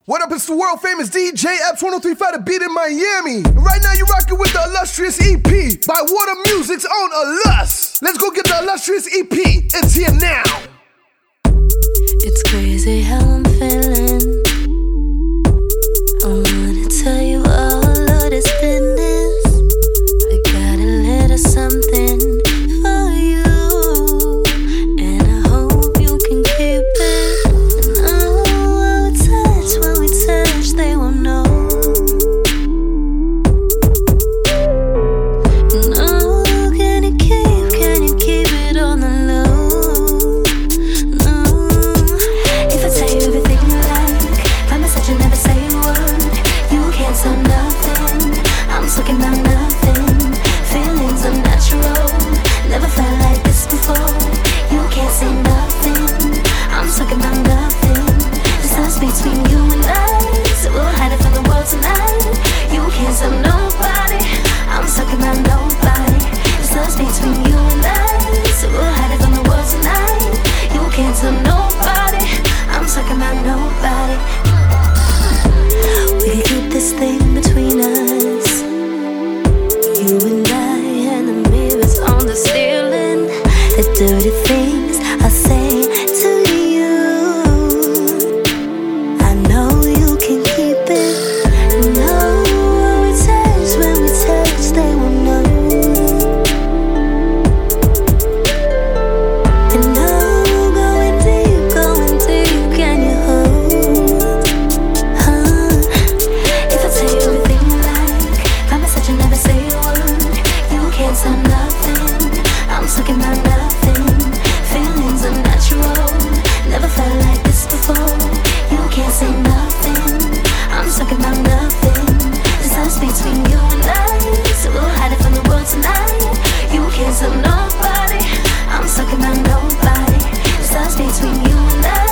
What up, it's the world famous DJ Epps 1035 The Beat in Miami. And right now you're rocking with the illustrious EP by Water Music's own Illus. Let's go get the illustrious EP. It's here now. It's crazy how I'm feeling. I wanna tell you all of this business. I got a little something for you, and I hope you can keep it. And oh, when we touch, they won't know. And oh, can you keep it on the low? No. If I tell you everything you like, by message you never say a word. You can't tell nothing. I'm talking about nothing. Feelings unnatural. Never felt like this before. You can't say nothing. I'm talking about nothing. Distance between you and I, so we'll hide it from the world tonight. You can't tell nobody. I'm talking about nobody. Distance between you and I, so we'll hide it from the world tonight. You can't tell nobody. I'm talking about nobody. We keep this thing between us, you and I, and the mirrors on the ceiling. The dirty things I say to you, I know you can keep it. No, when we touch, they won't know. And no, going deep, can you hold? If I tell you everything you like, by message you never say a word. You can't tell nothing. I'm talking about nothing. Feelings unnatural. Never felt like this before. You can't say nothing. I'm talking about nothing. Distance between you and I, so we'll hide it from the world tonight. You can't tell nobody. I'm talking about nobody. Distance between you and I.